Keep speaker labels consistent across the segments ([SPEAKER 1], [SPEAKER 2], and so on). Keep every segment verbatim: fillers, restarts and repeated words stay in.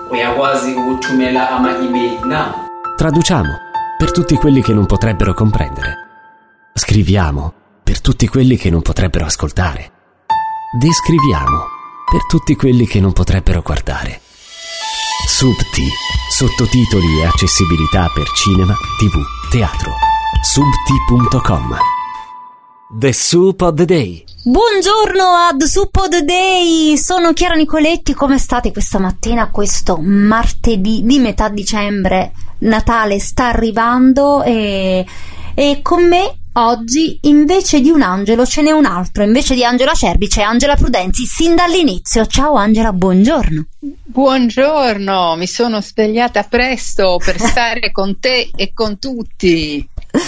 [SPEAKER 1] uyakwazi ukuthumela ama-email na?
[SPEAKER 2] Traduciamo per tutti quelli che non potrebbero comprendere. Scriviamo per tutti quelli che non potrebbero ascoltare. Descriviamo per tutti quelli che non potrebbero guardare. Subti, sottotitoli e accessibilità per cinema, tv, teatro. Subti punto com. The Soup of the Day.
[SPEAKER 3] Buongiorno a The Soup of the Day, sono Chiara Nicoletti. Come state questa mattina, questo martedì di metà dicembre? Natale sta arrivando e, e con me oggi invece di un angelo ce n'è un altro. Invece di Angela Cerbi c'è Angela Prudenzi sin dall'inizio. Ciao Angela, buongiorno.
[SPEAKER 4] Buongiorno, mi sono svegliata presto per stare con te e con tutti.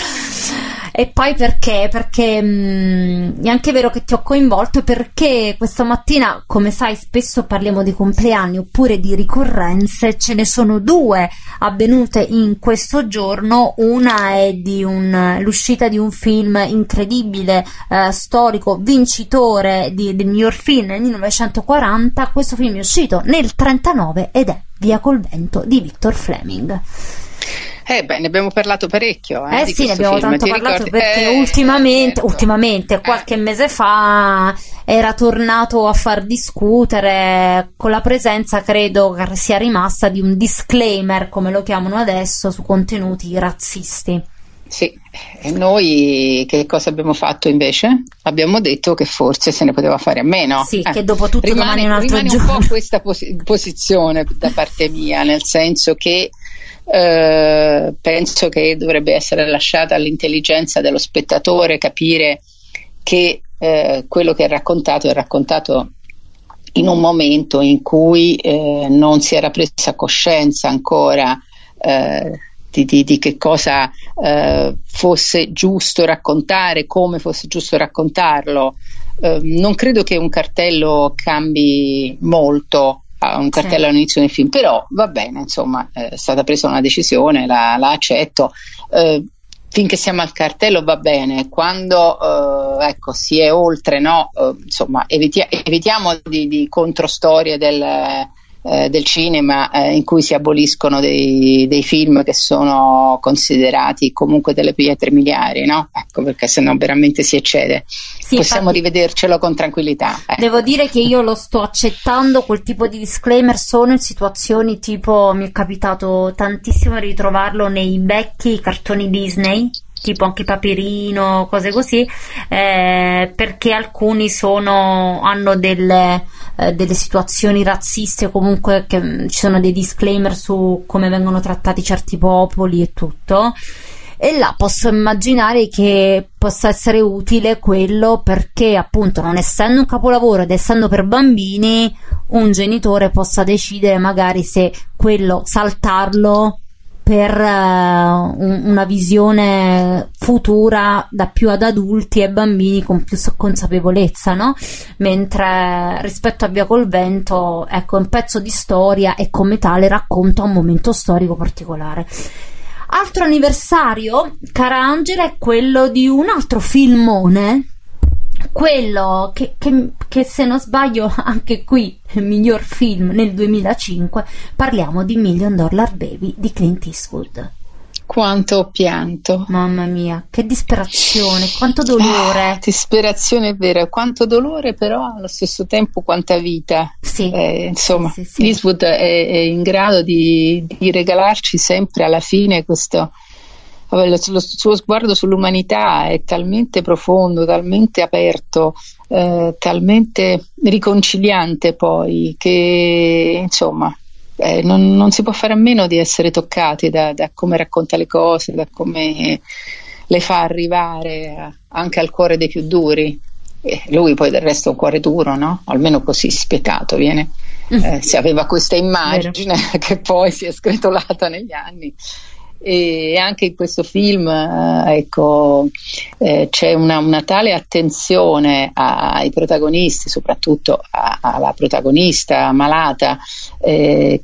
[SPEAKER 3] E poi perché? Perché mh, è anche vero che ti ho coinvolto, perché questa mattina, come sai, spesso parliamo di compleanni oppure di ricorrenze. Ce ne sono due avvenute in questo giorno. Una è di un, l'uscita di un film incredibile, eh, storico, vincitore di, del miglior film nel millenovecentoquaranta. Questo film è uscito nel trentanove ed è Via col vento di Victor Fleming.
[SPEAKER 4] Eh beh, ne abbiamo parlato parecchio. Eh,
[SPEAKER 3] eh
[SPEAKER 4] di
[SPEAKER 3] sì, ne abbiamo
[SPEAKER 4] film.
[SPEAKER 3] tanto
[SPEAKER 4] Ti
[SPEAKER 3] parlato
[SPEAKER 4] ricordi?
[SPEAKER 3] perché
[SPEAKER 4] eh,
[SPEAKER 3] ultimamente,
[SPEAKER 4] certo.
[SPEAKER 3] ultimamente, qualche
[SPEAKER 4] eh.
[SPEAKER 3] mese fa era tornato a far discutere con la presenza, credo che sia rimasta, di un disclaimer, come lo chiamano adesso, su contenuti razzisti.
[SPEAKER 4] Sì, e noi che cosa abbiamo fatto invece? Abbiamo detto che forse se ne poteva fare a meno.
[SPEAKER 3] Sì,
[SPEAKER 4] eh.
[SPEAKER 3] che dopo tutto
[SPEAKER 4] rimane,
[SPEAKER 3] domani è un altro
[SPEAKER 4] rimane
[SPEAKER 3] giorno.
[SPEAKER 4] un po' questa posi- posizione da parte mia, nel senso che Uh, penso che dovrebbe essere lasciata all'intelligenza dello spettatore capire che uh, quello che è raccontato è raccontato in un momento in cui uh, non si era presa coscienza ancora uh, di, di, di che cosa uh, fosse giusto raccontare, come fosse giusto raccontarlo. Uh, non credo che un cartello cambi molto, un cartello all'inizio del film, però va bene, insomma, è stata presa una decisione, la, la accetto. Eh, finché siamo al cartello va bene, quando eh, ecco, si è oltre, no, eh, insomma, eviti- evitiamo di, di controstorie del, eh, del cinema eh, in cui si aboliscono dei, dei film che sono considerati comunque delle pietre miliari, no? Ecco, perché sennò veramente si eccede. Sì, possiamo infatti rivedercelo con tranquillità. Ecco.
[SPEAKER 3] Devo dire che io lo sto accettando, quel tipo di disclaimer solo in situazioni tipo, mi è capitato tantissimo di ritrovarlo nei vecchi cartoni Disney, tipo anche Paperino, cose così, eh, perché alcuni sono hanno delle, eh, delle situazioni razziste, o comunque che mh, ci sono dei disclaimer su come vengono trattati certi popoli e tutto. E là posso immaginare che possa essere utile quello, perché appunto, non essendo un capolavoro ed essendo per bambini, un genitore possa decidere magari se quello saltarlo per uh, un, una visione futura da più ad adulti e bambini con più consapevolezza, no? Mentre rispetto a Via col vento, ecco, è un pezzo di storia e come tale racconta un momento storico particolare. Altro anniversario, cara Angela, è quello di un altro filmone, quello che, che, che se non sbaglio anche qui è il miglior film nel duemilacinque. Parliamo di Million Dollar Baby di Clint Eastwood.
[SPEAKER 4] Quanto ho pianto,
[SPEAKER 3] mamma mia, che disperazione, quanto dolore.
[SPEAKER 4] Ah, disperazione è vera, quanto dolore, però allo stesso tempo quanta vita.
[SPEAKER 3] Sì,
[SPEAKER 4] eh, insomma,
[SPEAKER 3] sì, sì, sì.
[SPEAKER 4] Eastwood è, è in grado di, di regalarci sempre alla fine questo, lo, lo suo sguardo sull'umanità è talmente profondo, talmente aperto, eh, talmente riconciliante poi, che insomma Eh, non, non si può fare a meno di essere toccati da, da come racconta le cose, da come le fa arrivare a, anche al cuore dei più duri. E lui poi del resto è un cuore duro, no? Almeno così spietato viene. Eh, si aveva questa immagine Vero. Che poi si è scretolata negli anni. E anche in questo film eh, ecco eh, c'è una, una tale attenzione ai protagonisti, soprattutto a, alla protagonista malata, eh,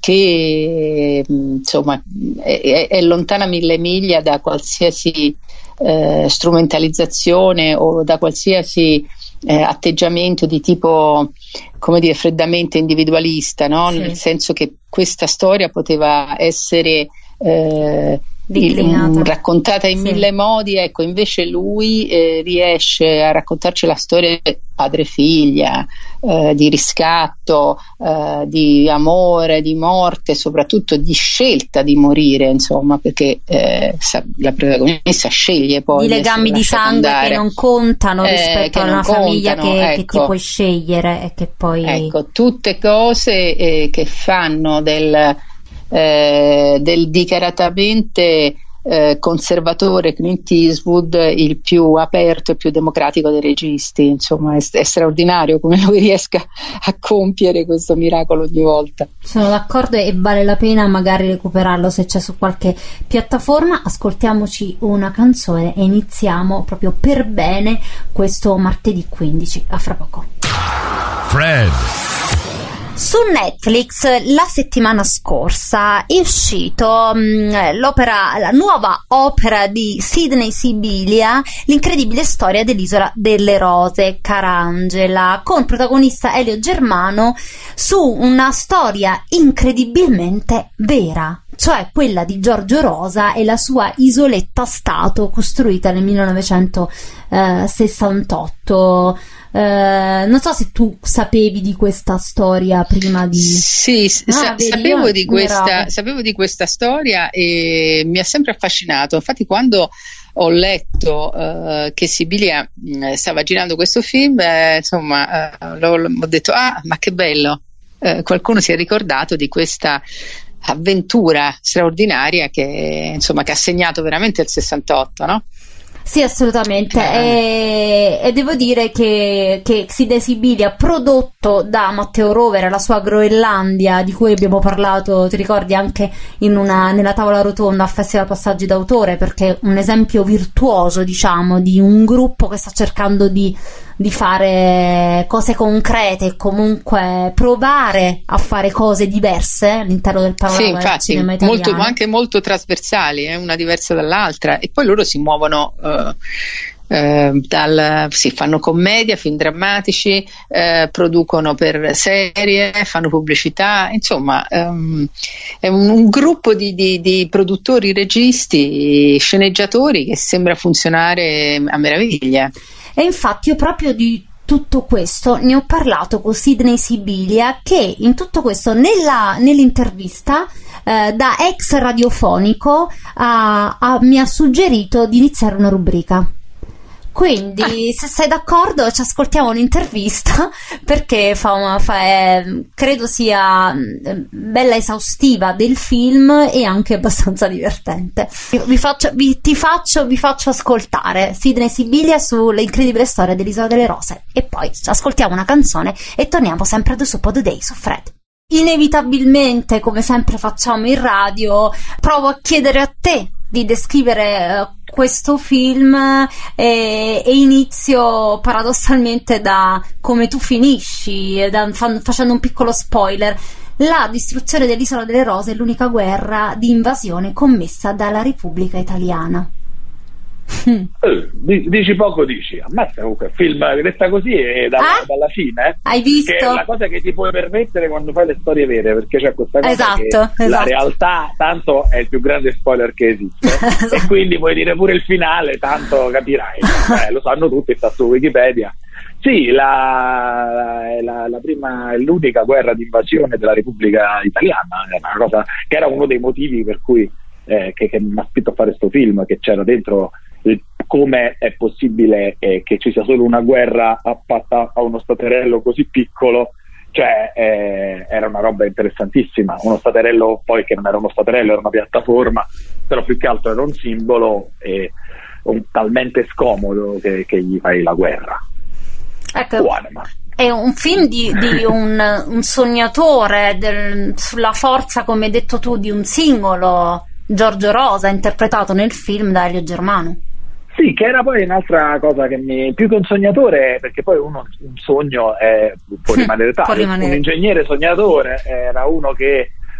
[SPEAKER 4] che insomma è, è lontana mille miglia da qualsiasi eh, strumentalizzazione o da qualsiasi eh, atteggiamento di tipo, come dire, freddamente individualista, no? Sì. Nel senso che questa storia poteva essere eh, il, raccontata in sì. mille modi, ecco, invece lui eh, riesce a raccontarci la storia padre-figlia, eh, di riscatto, eh, di amore, di morte, soprattutto di scelta di morire, insomma, perché eh, sa, la protagonista sceglie poi
[SPEAKER 3] di legami di sangue andare. Che non contano eh, rispetto a una famiglia che, ecco, che ti puoi scegliere e che poi
[SPEAKER 4] ecco, tutte cose eh, che fanno del Eh, del dichiaratamente eh, conservatore Clint Eastwood il più aperto e più democratico dei registi. Insomma, è, è straordinario come lui riesca a compiere questo miracolo ogni volta.
[SPEAKER 3] Sono d'accordo e vale la pena magari recuperarlo se c'è su qualche piattaforma. Ascoltiamoci una canzone e iniziamo proprio per bene questo martedì quindici. A fra poco.
[SPEAKER 5] Fred.
[SPEAKER 3] Su Netflix la settimana scorsa è uscito mh, l'opera, la nuova opera di Sidney Sibilia, L'incredibile storia dell'Isola delle Rose, Carangela, con protagonista Elio Germano, su una storia incredibilmente vera, cioè quella di Giorgio Rosa e la sua isoletta stato costruita nel millenovecentosessantotto. Uh, non so se tu sapevi di questa storia prima di...
[SPEAKER 4] Sì, ah, sa- vedi, sapevo, di questa, sapevo di questa storia e mi ha sempre affascinato. Infatti quando ho letto uh, che Sibilia mh, stava girando questo film, eh, insomma, uh, l'ho, ho detto, ah, ma che bello, uh, qualcuno si è ricordato di questa avventura straordinaria che, insomma, che ha segnato veramente il sessantotto, no?
[SPEAKER 3] Sì, assolutamente, e, e devo dire che, che Sidney Sibilia, prodotto da Matteo Rovere, la sua Groenlandia, di cui abbiamo parlato, ti ricordi, anche in una, nella tavola rotonda a Festival Passaggi d'autore, perché è un esempio virtuoso, diciamo, di un gruppo che sta cercando di, di fare cose concrete e comunque provare a fare cose diverse all'interno del panorama
[SPEAKER 4] sì, infatti,
[SPEAKER 3] del cinema italiano.
[SPEAKER 4] Molto, anche molto trasversali, eh, una diversa dall'altra, e poi loro si muovono uh, uh, dal, sì, fanno commedia, film drammatici, uh, producono per serie, fanno pubblicità, insomma um, è un, un gruppo di, di, di produttori, registi, sceneggiatori che sembra funzionare a meraviglia.
[SPEAKER 3] E infatti io proprio di tutto questo ne ho parlato con Sidney Sibilia, che in tutto questo nella, nell'intervista eh, da ex radiofonico ha, ha, mi ha suggerito di iniziare una rubrica. Quindi ah. se sei d'accordo ci ascoltiamo un'intervista, perché fa una, fa, eh, credo sia bella esaustiva del film e anche abbastanza divertente. Vi faccio, vi, ti faccio, vi faccio ascoltare Sidney Sibilia sull'incredibile storia dell'Isola delle Rose e poi ascoltiamo una canzone e torniamo sempre ad The Soup of the Day su Fred. Inevitabilmente, come sempre facciamo in radio, provo a chiedere a te di descrivere uh, questo film e, e inizio paradossalmente da come tu finisci, da, fa, facendo un piccolo spoiler. La distruzione dell'Isola delle Rose è l'unica guerra di invasione commessa dalla Repubblica Italiana.
[SPEAKER 6] Eh, dici poco dici, ammazza, comunque film detta così e dalla,
[SPEAKER 3] ah?
[SPEAKER 6] dalla fine, eh?
[SPEAKER 3] Hai visto?
[SPEAKER 6] Che è la cosa che ti puoi permettere quando fai le storie vere, perché c'è questa cosa
[SPEAKER 3] esatto,
[SPEAKER 6] che
[SPEAKER 3] esatto.
[SPEAKER 6] La realtà tanto è il più grande spoiler che esiste esatto. E quindi puoi dire pure il finale, tanto capirai, eh, lo sanno tutti, sta su Wikipedia. Sì, la, la, la prima è l'unica guerra di invasione della Repubblica Italiana, è una cosa che era uno dei motivi per cui eh, che, che mi ha spinto a fare questo film, che c'era dentro come è possibile eh, che ci sia solo una guerra fatta a uno staterello così piccolo, cioè eh, era una roba interessantissima, uno staterello poi che non era uno staterello, era una piattaforma, però più che altro era un simbolo e un, talmente scomodo che, che gli fai la guerra.
[SPEAKER 3] Ecco, è un film di, di un, un sognatore del, sulla forza, come hai detto tu, di un singolo, Giorgio Rosa, interpretato nel film da Elio Germano.
[SPEAKER 6] Sì, che era poi un'altra cosa che mi... più che un sognatore, perché poi uno un sogno è, può rimanere tale, può rimanere. Un ingegnere sognatore era uno che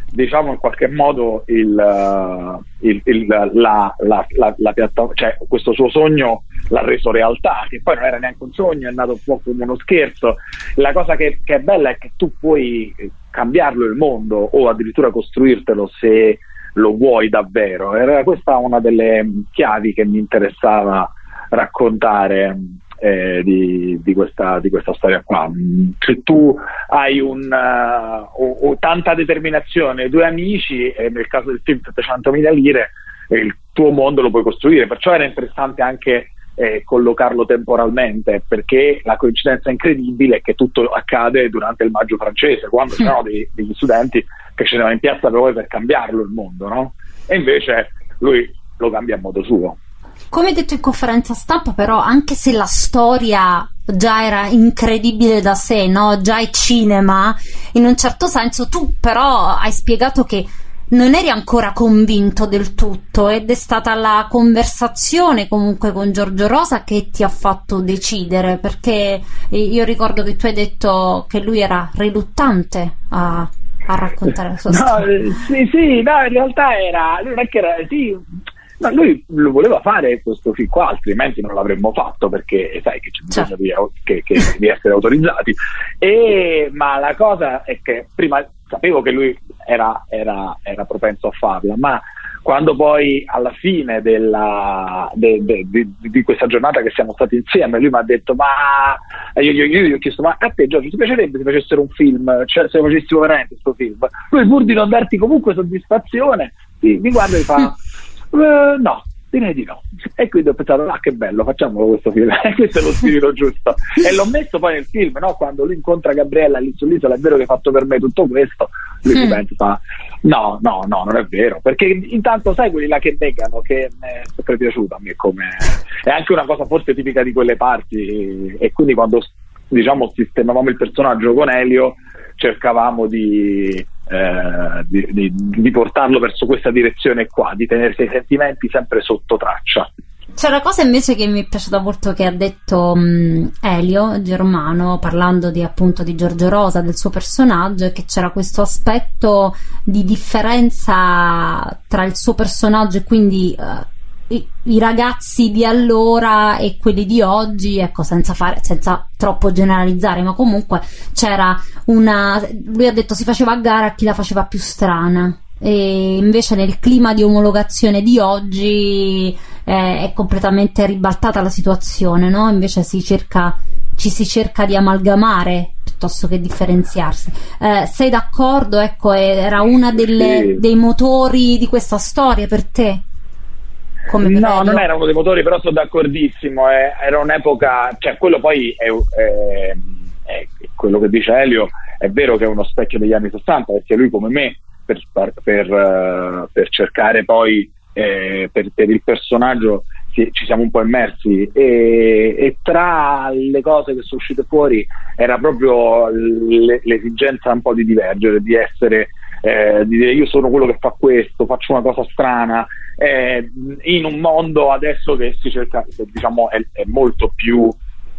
[SPEAKER 6] diciamo in qualche modo il, uh, il, il, la, la, la, la piattaforma, cioè questo suo sogno l'ha reso realtà, che poi non era neanche un sogno, è nato un po' come uno scherzo. La cosa che, che è bella è che tu puoi cambiarlo il mondo o addirittura costruirtelo se lo vuoi davvero. Era questa una delle chiavi che mi interessava raccontare eh, di, di, questa, di questa storia qua. Se tu hai un, uh, o, o tanta determinazione, due amici, e nel caso del film settecentomila lire, il tuo mondo lo puoi costruire. Perciò era interessante anche eh, collocarlo temporalmente, perché la coincidenza incredibile è che tutto accade durante il maggio francese, quando c'erano dei, degli studenti che scendevano in piazza proprio per cambiarlo il mondo, no? E invece lui lo cambia a modo suo.
[SPEAKER 3] Come detto in conferenza stampa, però, anche se la storia già era incredibile da sé, no? Già è cinema, in un certo senso, tu però hai spiegato che non eri ancora convinto del tutto, ed è stata la conversazione comunque con Giorgio Rosa che ti ha fatto decidere, perché io ricordo che tu hai detto che lui era riluttante a, a raccontare la sua
[SPEAKER 6] no,
[SPEAKER 3] storia.
[SPEAKER 6] Sì, sì, no, in realtà era, lui non è che era, sì, no, lui lo voleva fare questo film qua, altrimenti non l'avremmo fatto, perché sai che c'è bisogno di, che, che, di essere autorizzati. E, ma la cosa è che prima sapevo che lui era, era, era propenso a farla, ma quando poi alla fine della, de, de, de, di questa giornata che siamo stati insieme, lui mi ha detto: ma io, io, io gli ho chiesto: ma a te, Giorgio, ti piacerebbe se facessero un film, cioè se facessimo veramente questo film? Lui, pur di non darti comunque soddisfazione, mi, mi guarda e fa Uh, no, direi di no. E quindi ho pensato: ah, che bello, facciamolo questo film. Questo è lo spirito giusto. E l'ho messo poi nel film, no? Quando lui incontra Gabriella lì sull'isola: è vero che hai fatto per me tutto questo? Lui mm. si pensa: no, no, no, non è vero. Perché intanto sai quelli là che negano, che mi è sempre piaciuto a me, come è anche una cosa forse tipica di quelle parti. E quindi quando, diciamo, sistemavamo il personaggio con Elio, cercavamo di Eh, di, di, di portarlo verso questa direzione qua, di tenersi i sentimenti sempre sotto traccia.
[SPEAKER 3] C'è una cosa invece che mi è piaciuta molto che ha detto um, Elio Germano, parlando di, appunto, di Giorgio Rosa, del suo personaggio, è che c'era questo aspetto di differenza tra il suo personaggio e quindi uh, I, i ragazzi di allora e quelli di oggi, ecco, senza fare, senza troppo generalizzare, ma comunque c'era una, lui ha detto si faceva a gara a chi la faceva più strana, e invece nel clima di omologazione di oggi eh, è completamente ribaltata la situazione, no? Invece si cerca, ci si cerca di amalgamare piuttosto che differenziarsi. Eh, sei d'accordo? Ecco, era una delle,
[SPEAKER 6] sì.
[SPEAKER 3] dei motori di questa storia per te? Come
[SPEAKER 6] no, non era uno dei motori, però sono d'accordissimo. Eh, era un'epoca, cioè quello poi è, è, è quello che dice Elio, è vero che è uno specchio degli anni sessanta, perché lui come me per, per, uh, per cercare poi eh, per, per il personaggio ci, ci siamo un po' immersi, e, e tra le cose che sono uscite fuori era proprio le, l'esigenza un po' di divergere, di essere eh, di dire io sono quello che fa questo, faccio una cosa strana, eh, in un mondo adesso che si cerca, diciamo, è, è molto più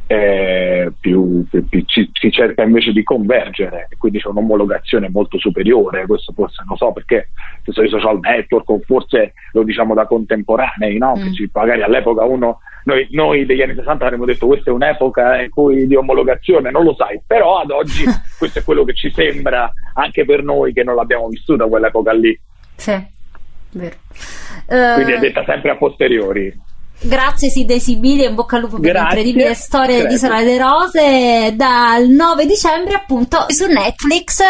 [SPEAKER 6] Eh, più, più, più ci, si cerca invece di convergere, e quindi c'è un'omologazione molto superiore. Questo forse non so perché ci sono i social network, o forse lo diciamo da contemporanei, no? Mm. Che ci, magari all'epoca uno noi, noi degli anni sessanta avremmo detto questa è un'epoca in cui di omologazione, non lo sai, però ad oggi questo è quello che ci sembra anche per noi che non l'abbiamo vissuta quell'epoca lì.
[SPEAKER 3] Sì, vero.
[SPEAKER 6] Quindi
[SPEAKER 3] uh...
[SPEAKER 6] è detta sempre a posteriori.
[SPEAKER 3] Grazie Side Sibili, e in bocca al lupo per l'incredibile storia di Isola delle Rose, dal nove dicembre appunto su Netflix.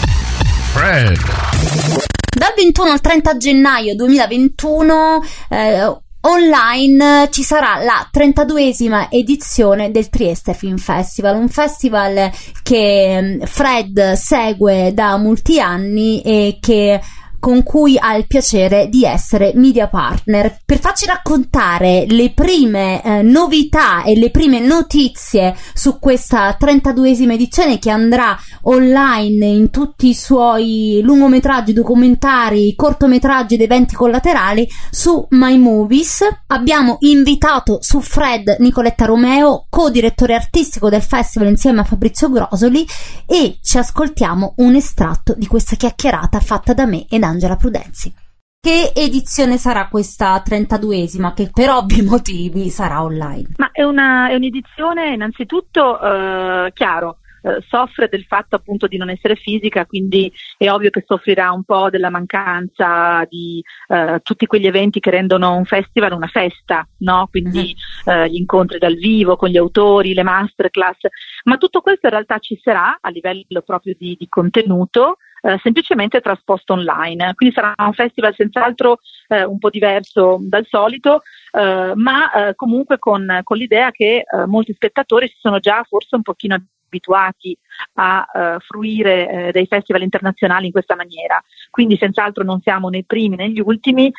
[SPEAKER 5] Fred.
[SPEAKER 3] Dal ventuno al trenta gennaio duemilaventuno eh, online ci sarà la trentaduesima edizione del Trieste Film Festival, un festival che Fred segue da molti anni e che con cui ha il piacere di essere media partner, per farci raccontare le prime eh, novità e le prime notizie su questa trentaduesima edizione che andrà online in tutti i suoi lungometraggi, documentari, cortometraggi ed eventi collaterali su My Movies. Abbiamo invitato su Fred Nicoletta Romeo, co-direttore artistico del festival insieme a Fabrizio Grosoli, e ci ascoltiamo un estratto di questa chiacchierata fatta da me ed Angela Prudenzi. Che edizione sarà questa trentaduesima, che per ovvi motivi sarà online?
[SPEAKER 7] Ma è una è un'edizione innanzitutto eh, chiaro, eh, soffre del fatto appunto di non essere fisica, quindi è ovvio che soffrirà un po' della mancanza di eh, tutti quegli eventi che rendono un festival una festa, no? Quindi uh-huh. eh, gli incontri dal vivo con gli autori, le masterclass, ma tutto questo in realtà ci sarà a livello proprio di, di contenuto, eh, semplicemente trasposto online, quindi sarà un festival senz'altro eh, un po' diverso dal solito, eh, ma eh, comunque con, con l'idea che eh, molti spettatori si sono già forse un pochino abituati a uh, fruire eh, dei festival internazionali in questa maniera, quindi senz'altro non siamo nei primi né negli ultimi,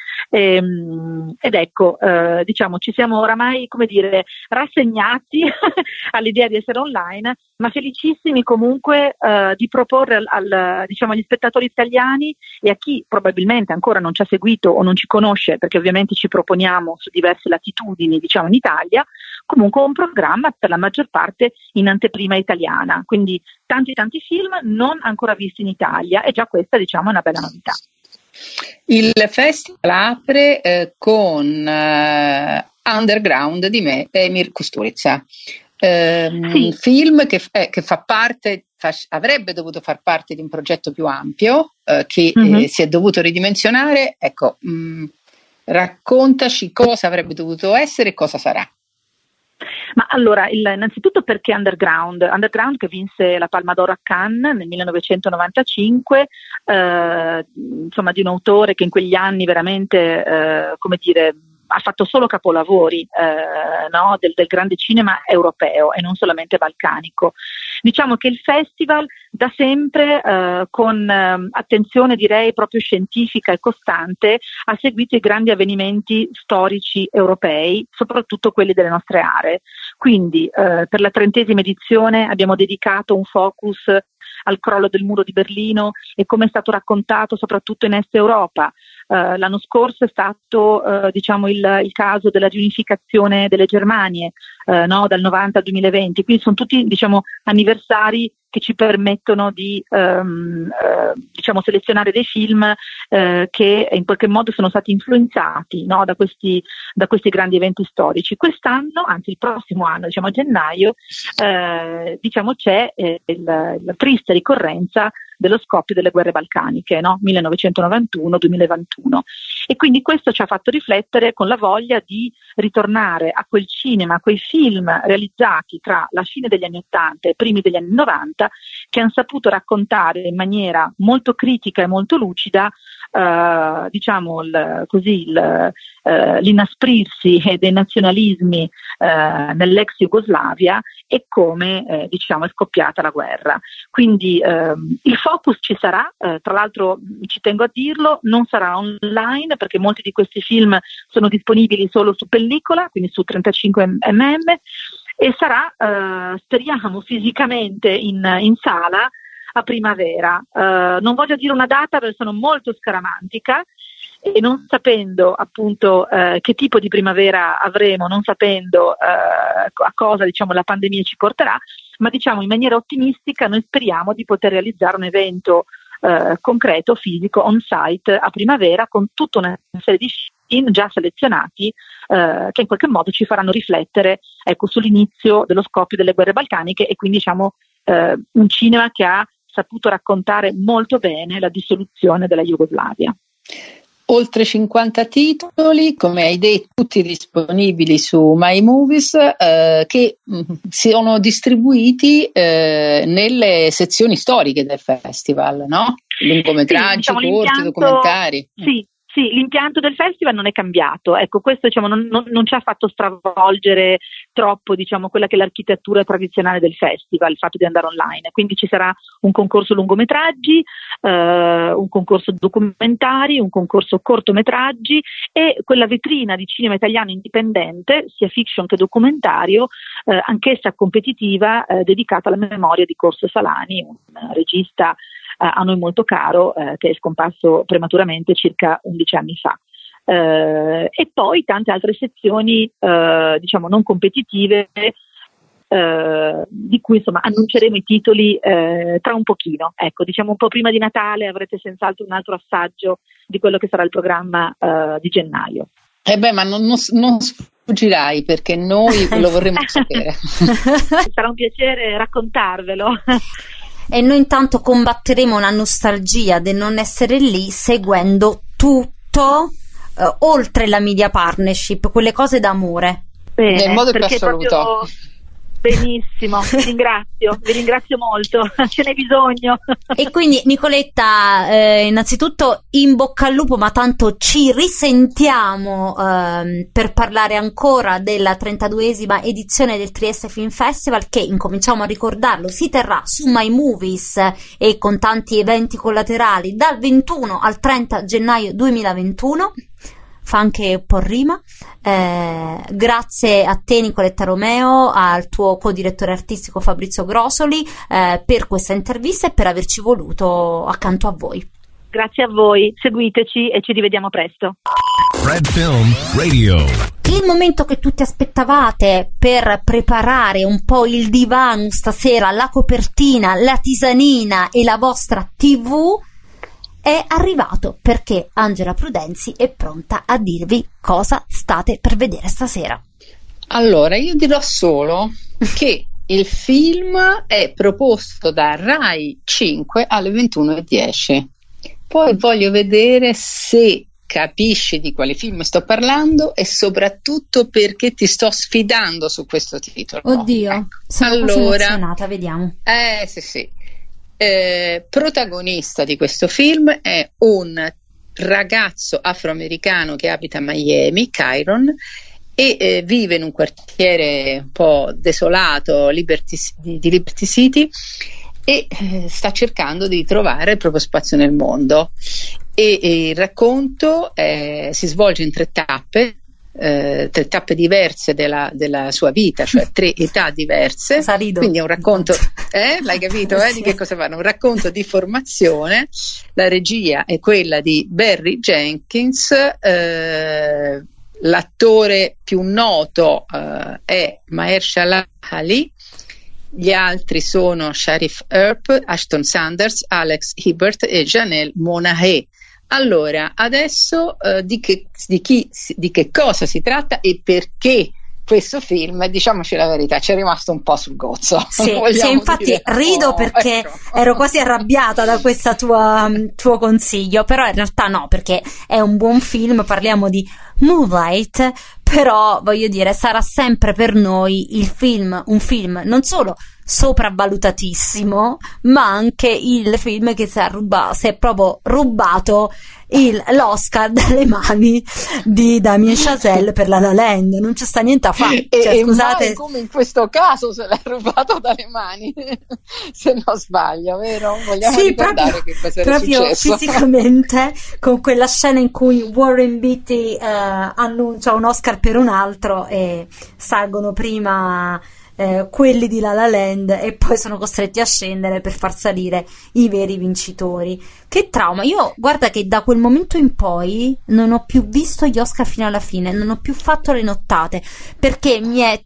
[SPEAKER 7] ehm, ed ecco eh, diciamo ci siamo oramai, come dire, rassegnati all'idea di essere online, ma felicissimi comunque eh, di proporre al, al, diciamo agli spettatori italiani e a chi probabilmente ancora non ci ha seguito o non ci conosce, perché ovviamente ci proponiamo su diverse latitudini, diciamo in Italia, comunque un programma per la maggior parte in anteprima italiana, quindi tanti tanti film non ancora visti in Italia, e già questa diciamo è una bella novità.
[SPEAKER 4] Il festival apre eh, con eh, Underground di me, Emir Kusturica, eh, sì. Un film che, eh, che fa parte, fa, avrebbe dovuto far parte di un progetto più ampio eh, che mm-hmm. eh, si è dovuto ridimensionare. Ecco, mh, raccontaci cosa avrebbe dovuto essere e cosa sarà.
[SPEAKER 7] Ma allora, il, innanzitutto perché Underground? Underground che vinse la Palma d'Oro a Cannes nel millenovecentonovantacinque, eh, insomma di un autore che in quegli anni veramente, eh, come dire, ha fatto solo capolavori eh, no, del, del grande cinema europeo e non solamente balcanico. Diciamo che il festival da sempre eh, con eh, attenzione direi proprio scientifica e costante ha seguito i grandi avvenimenti storici europei, soprattutto quelli delle nostre aree. Quindi eh, per la trentesima edizione abbiamo dedicato un focus al crollo del muro di Berlino e come è stato raccontato soprattutto in Est Europa. Uh, l'anno scorso è stato uh, diciamo il, il caso della riunificazione delle Germanie, uh, no, dal novanta al duemilaventi, quindi sono tutti diciamo anniversari che ci permettono di um, uh, diciamo selezionare dei film uh, che in qualche modo sono stati influenzati, no, da questi da questi grandi eventi storici. Quest'anno, anzi il prossimo anno, diciamo a gennaio, uh, diciamo c'è eh, il, la triste ricorrenza dello scoppio delle guerre balcaniche, no? millenovecentonovantuno duemilaventuno, e quindi questo ci ha fatto riflettere con la voglia di ritornare a quel cinema, a quei film realizzati tra la fine degli anni ottanta e i primi degli anni novanta, che hanno saputo raccontare in maniera molto critica e molto lucida eh, diciamo il, così il, eh, l'inasprirsi dei nazionalismi eh, nell'ex Jugoslavia e come eh, diciamo è scoppiata la guerra. Quindi ehm, il focus ci sarà, eh, tra l'altro ci tengo a dirlo, non sarà online perché molti di questi film sono disponibili solo su pellicola, quindi su trentacinque millimetri, e sarà, eh, speriamo, fisicamente in, in sala a primavera. Eh, non voglio dire una data perché sono molto scaramantica, e non sapendo appunto eh, che tipo di primavera avremo, non sapendo eh, a cosa diciamo la pandemia ci porterà, ma diciamo in maniera ottimistica noi speriamo di poter realizzare un evento eh, concreto, fisico, on site a primavera, con tutta una serie di film già selezionati eh, che in qualche modo ci faranno riflettere, ecco, sull'inizio dello scoppio delle guerre balcaniche, e quindi diciamo eh, un cinema che ha saputo raccontare molto bene la dissoluzione della Jugoslavia.
[SPEAKER 4] Oltre cinquanta titoli, come hai detto, tutti disponibili su My Movies, eh, che mh, sono distribuiti eh, nelle sezioni storiche del festival, no? Lungometraggi,
[SPEAKER 7] sì, diciamo,
[SPEAKER 4] corti, documentari.
[SPEAKER 7] Sì. Sì, l'impianto del festival non è cambiato, ecco, questo diciamo, non, non, non ci ha fatto stravolgere troppo diciamo, quella che è l'architettura tradizionale del festival, il fatto di andare online, quindi ci sarà un concorso lungometraggi, eh, un concorso documentari, un concorso cortometraggi e quella vetrina di cinema italiano indipendente, sia fiction che documentario, eh, anch'essa competitiva, eh, dedicata alla memoria di Corso Salani, un regista a noi molto caro, eh, che è scomparso prematuramente circa undici anni fa. Eh, e poi tante altre sezioni, eh, diciamo, non competitive, eh, di cui insomma annunceremo i titoli eh, tra un pochino. Ecco, diciamo un po' prima di Natale avrete senz'altro un altro assaggio di quello che sarà il programma eh, di gennaio.
[SPEAKER 4] Eh beh, ma non, non, non sfuggirai, perché noi lo vorremmo sapere.
[SPEAKER 7] Sarà un piacere raccontarvelo.
[SPEAKER 3] E noi intanto combatteremo la nostalgia del non essere lì, seguendo tutto eh, oltre la media partnership, quelle cose d'amore.
[SPEAKER 7] Bene,
[SPEAKER 4] nel modo più assoluto.
[SPEAKER 7] Proprio... Benissimo, vi ringrazio, vi ringrazio molto, ce n'è bisogno.
[SPEAKER 3] E quindi Nicoletta, eh, innanzitutto in bocca al lupo, ma tanto ci risentiamo eh, per parlare ancora della trentaduesima edizione del Trieste Film Festival, che, incominciamo a ricordarlo, si terrà su My Movies e con tanti eventi collaterali dal ventuno al trenta gennaio duemilaventuno. Fa anche un po' rima. Eh, grazie a te Nicoletta Romeo, al tuo co-direttore artistico Fabrizio Grosoli, eh, per questa intervista e per averci voluto accanto a voi.
[SPEAKER 7] Grazie a voi, seguiteci e ci rivediamo presto.
[SPEAKER 5] Fred Film Radio.
[SPEAKER 3] Il momento che tutti aspettavate per preparare un po' il divano stasera, la copertina, la tisanina e la vostra tivù è arrivato, perché Angela Prudenzi è pronta a dirvi cosa state per vedere stasera.
[SPEAKER 4] Allora, io dirò solo che il film è proposto da Rai cinque alle ventuno e dieci. Poi voglio vedere se capisci di quale film sto parlando e soprattutto perché ti sto sfidando su questo titolo.
[SPEAKER 3] Oddio,
[SPEAKER 4] ecco.
[SPEAKER 3] sono
[SPEAKER 4] allora,
[SPEAKER 3] così emozionata, vediamo.
[SPEAKER 4] Eh sì sì. Eh, protagonista di questo film è un ragazzo afroamericano che abita a Miami, Chiron, e eh, vive in un quartiere un po' desolato Liberty, di, di Liberty City e eh, sta cercando di trovare il proprio spazio nel mondo. E, e il racconto eh, si svolge in tre tappe. Eh, tre tappe diverse della, della sua vita, cioè tre età diverse.
[SPEAKER 3] Salido.
[SPEAKER 4] Quindi è un racconto, eh? L'hai capito? Eh? Di che cosa fanno? Un racconto di formazione. La regia è quella di Barry Jenkins, eh, l'attore più noto eh, è Mahershala Ali, gli altri sono Sharif Earp, Ashton Sanders, Alex Hibbert e Janelle Monáe. Allora, adesso uh, di, che, di, chi, di che cosa si tratta e perché questo film, diciamoci la verità, ci è rimasto un po' sul gozzo.
[SPEAKER 3] Sì, sì, infatti dire, rido oh, perché ecco. ero quasi arrabbiata da questo tuo consiglio, però in realtà no, perché è un buon film, parliamo di Moonlight, però voglio dire, sarà sempre per noi il film, un film non solo sopravvalutatissimo, ma anche il film che si è, rubato, si è proprio rubato il, l'Oscar dalle mani di Damien Chazelle per La La Land. Non c'è sta niente a fare,
[SPEAKER 4] e,
[SPEAKER 3] cioè,
[SPEAKER 4] e
[SPEAKER 3] scusate,
[SPEAKER 4] mai come in questo caso se l'ha rubato dalle mani se non sbaglio, vero? Vogliamo
[SPEAKER 3] sì,
[SPEAKER 4] ricordare
[SPEAKER 3] proprio,
[SPEAKER 4] che cosa era
[SPEAKER 3] proprio
[SPEAKER 4] successo
[SPEAKER 3] fisicamente, con quella scena in cui Warren Beatty eh, annuncia un Oscar per un altro e salgono prima Eh, quelli di La La Land e poi sono costretti a scendere per far salire i veri vincitori. Che trauma! Io guarda che da quel momento in poi non ho più visto gli Oscar fino alla fine, non ho più fatto le nottate perché mi è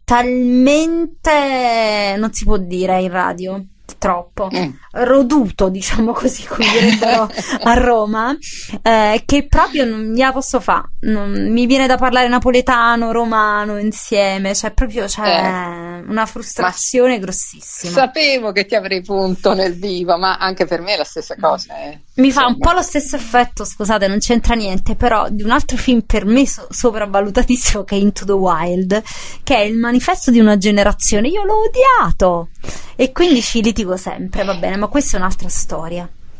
[SPEAKER 3] talmente, non si può dire in radio, troppo mm. roduto, diciamo così, come direbbero a Roma, eh, che proprio non mi la posso fare, mi viene da parlare napoletano, romano insieme, cioè proprio c'è eh. una frustrazione ma grossissima.
[SPEAKER 4] Sapevo che ti avrei punto nel vivo, ma anche per me è la stessa cosa, eh.
[SPEAKER 3] mi fa un po' lo stesso effetto, scusate, non c'entra niente, però di un altro film per me so- sopravvalutatissimo che è Into the Wild, che è il manifesto di una generazione. Io l'ho odiato e quindi ci litigo sempre, va bene, ma questa è un'altra storia.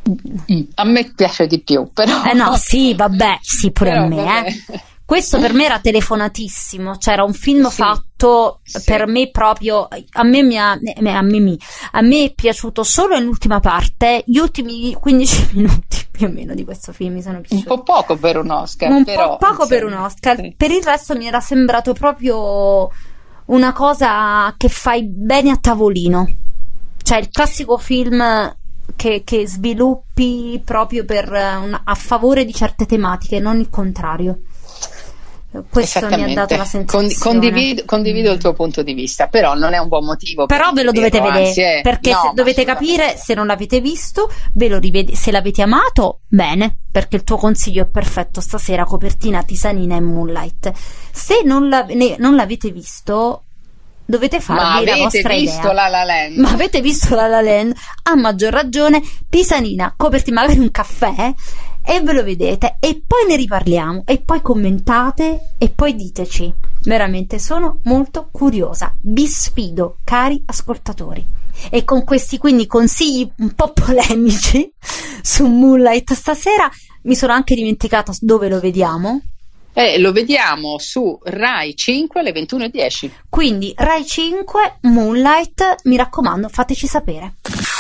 [SPEAKER 4] A me piace di più, però.
[SPEAKER 3] Eh no, sì, vabbè, sì, pure
[SPEAKER 4] però,
[SPEAKER 3] a me,
[SPEAKER 4] vabbè.
[SPEAKER 3] eh. Questo per me era telefonatissimo, cioè era un film
[SPEAKER 4] Sì,
[SPEAKER 3] fatto
[SPEAKER 4] sì.
[SPEAKER 3] per me proprio, a me, mi ha, a, me, mi, a me è piaciuto solo nell'ultima parte, gli ultimi quindici minuti più o meno di questo film mi sono piaciuti.
[SPEAKER 4] Un po' poco per un Oscar,
[SPEAKER 3] Un
[SPEAKER 4] però,
[SPEAKER 3] po' poco
[SPEAKER 4] insomma,
[SPEAKER 3] per un Oscar,
[SPEAKER 4] sì.
[SPEAKER 3] per il resto mi era sembrato proprio una cosa che fai bene a tavolino, cioè il classico film che, che sviluppi proprio per, una, a favore di certe tematiche, non il contrario. Questo mi ha dato la sensazione.
[SPEAKER 4] Condivido, condivido il tuo punto di vista, però non è un buon motivo.
[SPEAKER 3] Però ve lo dovete
[SPEAKER 4] vederlo,
[SPEAKER 3] vedere,
[SPEAKER 4] anzi è...
[SPEAKER 3] perché
[SPEAKER 4] no,
[SPEAKER 3] se dovete capire, se non l'avete visto, ve lo rivedi, se l'avete amato, bene, perché il tuo consiglio è perfetto stasera, copertina, tisanina e Moonlight. Se non, la, ne, non l'avete visto, dovete farvi la vostra idea.
[SPEAKER 4] Ma avete visto La La Land?
[SPEAKER 3] Ma avete visto La La Land? A maggior ragione, tisanina, copertina, magari un caffè, e ve lo vedete, e poi ne riparliamo, e poi commentate, e poi diteci. Veramente sono molto curiosa, vi sfido, cari ascoltatori. E con questi quindi consigli un po' polemici su Moonlight stasera, mi sono anche dimenticata dove lo vediamo.
[SPEAKER 4] Eh, lo vediamo su Rai cinque alle ventuno e dieci.
[SPEAKER 3] Quindi Rai cinque, Moonlight, mi raccomando, fateci sapere.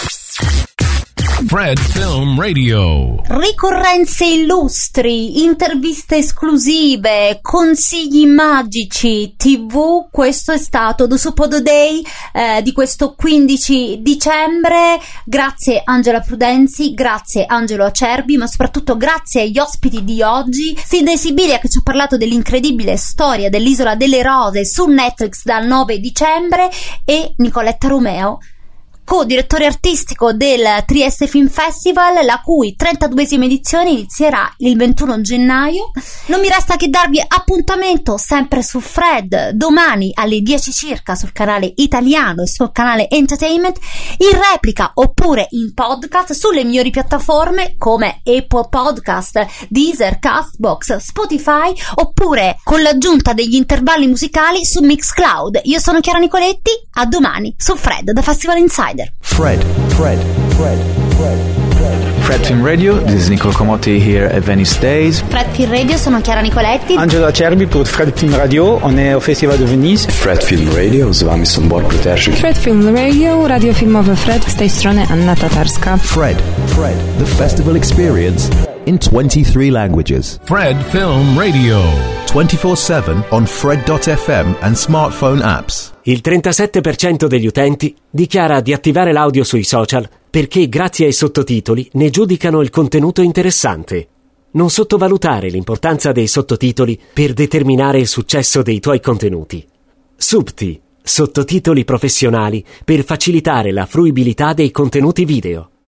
[SPEAKER 5] Fred Film Radio.
[SPEAKER 3] Ricorrenze illustri, interviste esclusive, consigli magici, tivù. Questo è stato The Suppodo Day eh, di questo quindici dicembre. Grazie Angela Prudenzi, grazie Angelo Acerbi, ma soprattutto grazie agli ospiti di oggi, Sidney Sibilia, che ci ha parlato dell'incredibile storia dell'Isola delle Rose su Netflix dal nove dicembre, e Nicoletta Romeo, co-direttore artistico del Trieste Film Festival, la cui trentaduesima edizione inizierà il ventuno gennaio. Non mi resta che darvi appuntamento sempre su Fred domani alle dieci circa sul canale italiano e sul canale Entertainment, in replica oppure in podcast sulle migliori piattaforme come Apple Podcast, Deezer, Castbox, Spotify, oppure con l'aggiunta degli intervalli musicali su Mixcloud. Io sono Chiara Nicoletti, a domani su Fred da Festival Insider.
[SPEAKER 8] Fred, Fred, Fred, Fred, Fred. Fred Film Radio, this is Nicolo Comotti here at Venice Days.
[SPEAKER 3] Fred Film Radio, sono Chiara Nicoletti.
[SPEAKER 9] Angelo Acerbi pour Fred Film Radio, on est au Festival de Venise.
[SPEAKER 10] Fred Film Radio, z wami są Borku Terszyk.
[SPEAKER 11] Fred Film Radio, radio filmowe Fred, z tej strony Anna Tatarska.
[SPEAKER 5] Fred, Fred, the festival experience in twenty-three languages. Fred Film Radio, twenty-four seven on fred dot f m and smartphone apps.
[SPEAKER 2] Il trentasette per cento degli utenti dichiara di attivare l'audio sui social perché grazie ai sottotitoli ne giudicano il contenuto interessante. Non sottovalutare l'importanza dei sottotitoli per determinare il successo dei tuoi contenuti. Subti, sottotitoli professionali per facilitare la fruibilità dei contenuti video.